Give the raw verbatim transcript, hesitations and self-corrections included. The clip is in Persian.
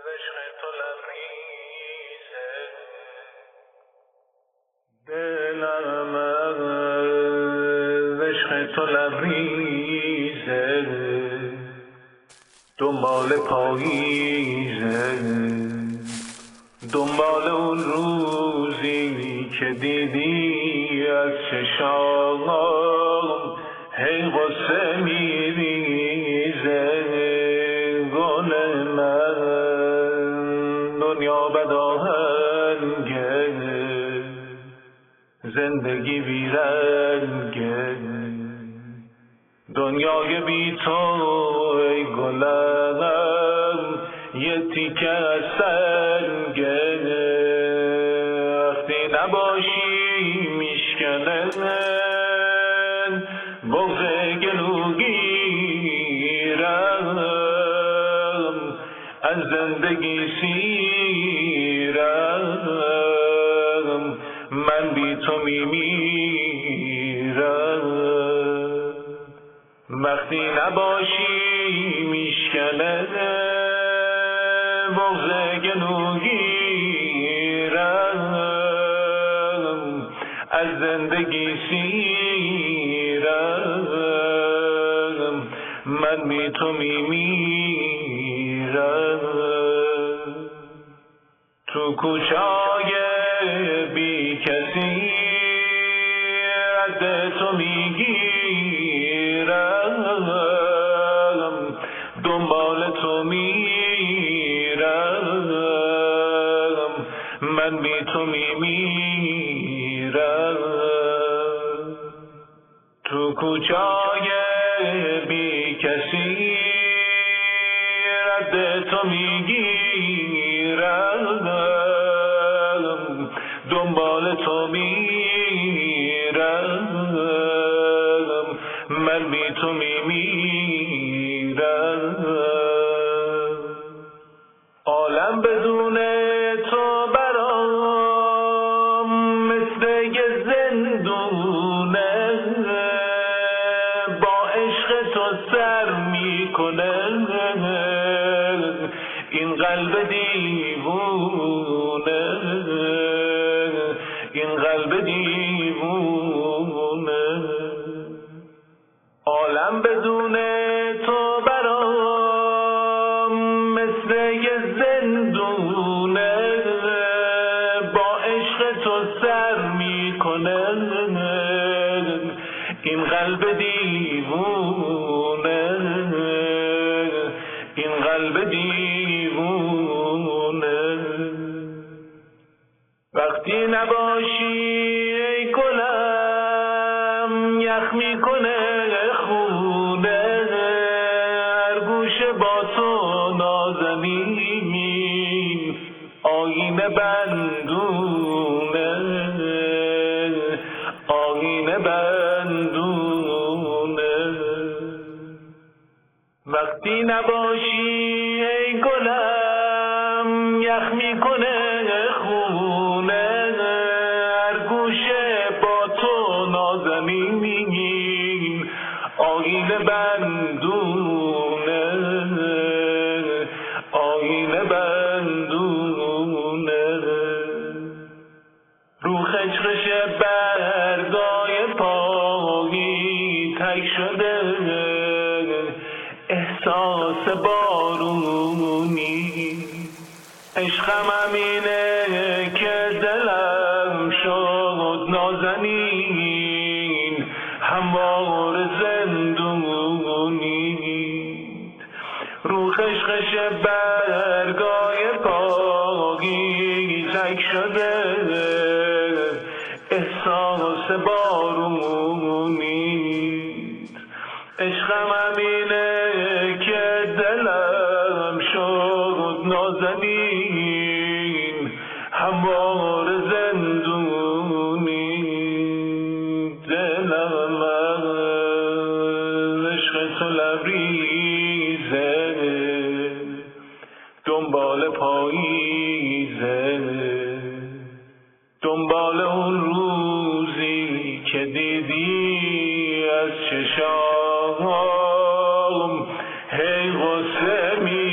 عشق تو لبریزه، دلم از عشق تو لبریزه، دنبال پاییزه، دنبال اون روزی که دیدی از چشام هی غصه میریزه. گل من دنیا بداهنگه، زندگی بیرنگه، دنیای بی تو ای گلم یه تیکه از سنگه. وقتی نباشی میشکنه بغض گلوگیرم، از زندگی سیرم، من بی تو میمیرم. وقتی نباشی میشکنه بغض گلوگیرم، از زندگی سیرم، من بی تو میمیرم. تو کوچه‌های بی کسی رد تو میگیرم، دنبال تو میرم، من بی تو میمیرم. تو کوچه‌های بی کسی رد تو میگیرم، دنبال تو میرم، من بی تو میمیرم. عالم بدون تو برام مثل یه زندونه، با عشق تو سر میکنه این قلب دیوونه، این قلب دیوونه. عالم بدون تو برام مثل یه زندونه، با عشق تو سر میکنه این قلب دیوونه، این قلب دیوونه. وقتی نباشی ای گلم یخ میکنه خونه، هر گوشه با تو نازنین آینه بندونه، آینه بندونه. وقتی نباشی ای گلم یخ میکنه خونه، هر گوشه با تو نازنین آینه بندونه، آینه بندونه. رو خشخش برگای پایی تک شده احساس بارونی، عشقم همینه که دلم شد نازنین هموار زندونی. رو خشخش برگای پایی تک شده احساس بارونی، عشقم همینه که دلم شد نازنین هموار زندونی. دلم از عشق تو لبریزه، دنبال پاییزه، دنبال اون روزی که دیدی از چشام هی غصه می